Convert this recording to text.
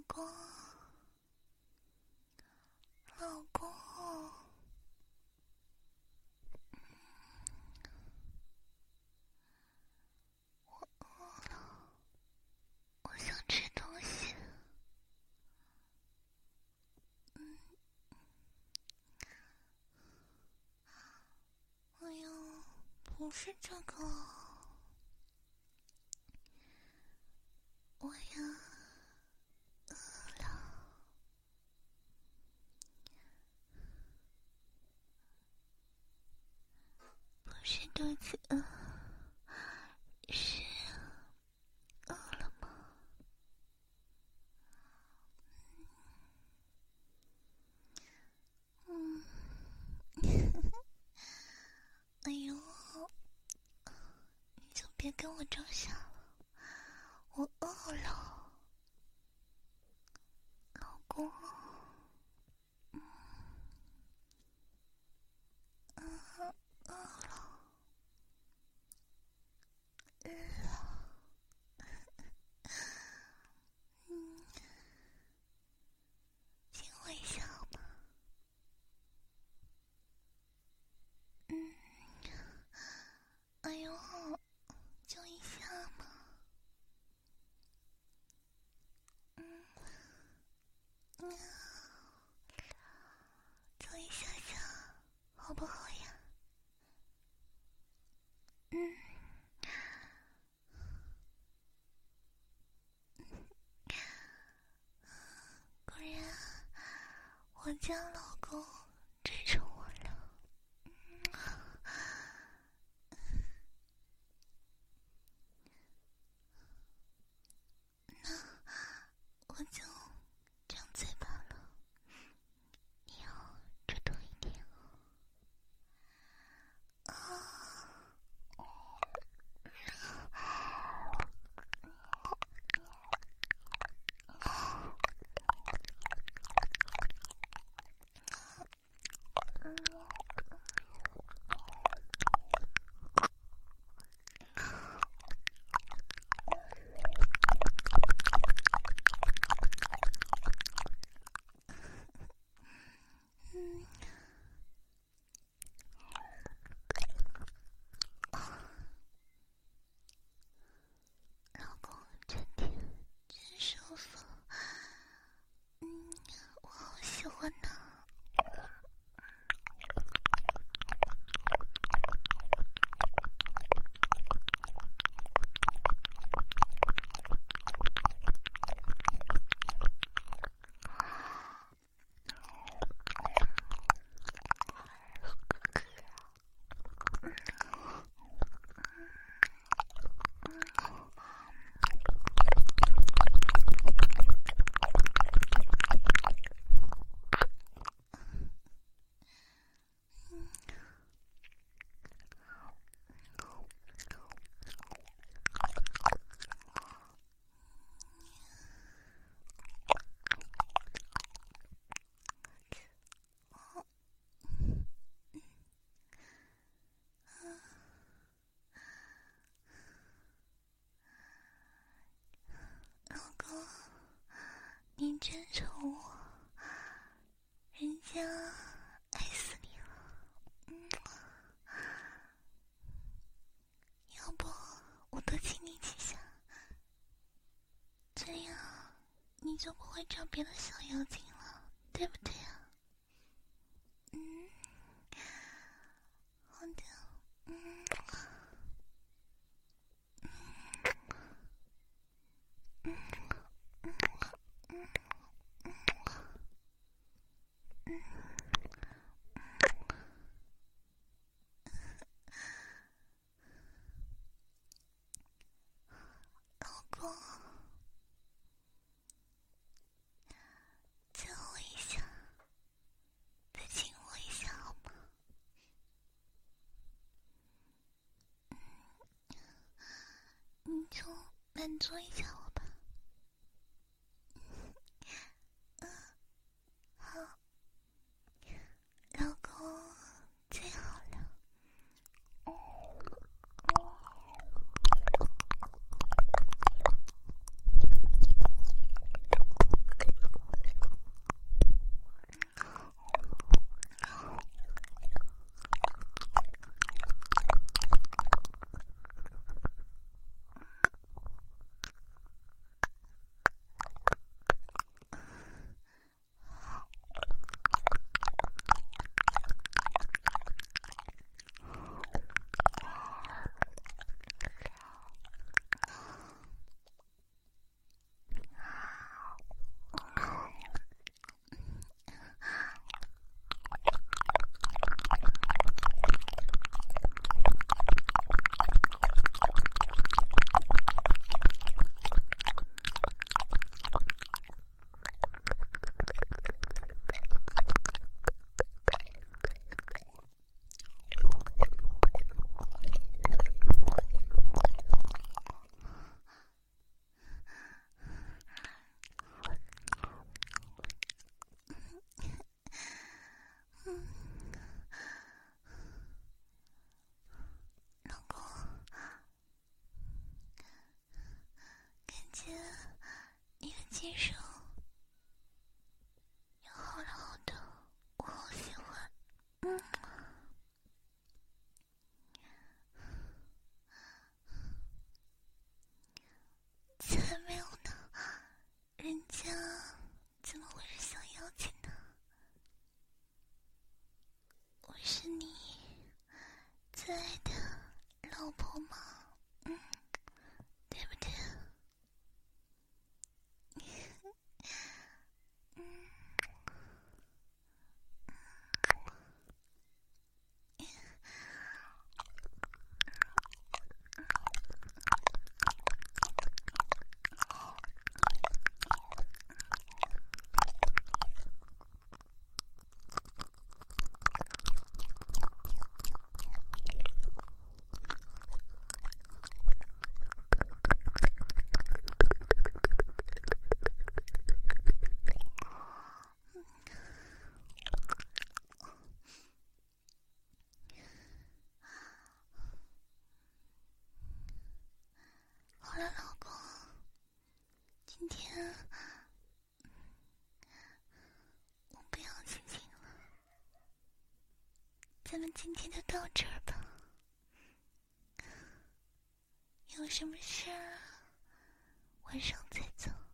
公，老公，我饿了，我想吃东西。哎呦，不是这个，我呀饿了。不是肚子饿，是饿了吗？哎呦，你就别跟我装傻了，我饿了，老公。饿了，亲我一下好吗？哎呦，就一下嘛。就一下下，好不好呀？果然，我家老公追上我了。我就张嘴巴了，你要主动一点老公，真甜，真舒服。我好喜欢呢。老公，你真宠我，人家爱死你了。要不我多亲你几下，这样你就不会找别的小妖精了，对不对啊？好的。老公，亲我一下，再亲我一下好吗？你就满足一下我吧。好，老公最好了。 先生要好了好的，我好喜欢。才没有呢，人家怎么会是小妖精呢？我是你最爱的老婆吗？对不对？好了，老公，今天我不要亲亲了，咱们今天就到这儿吧。有什么事晚上再走。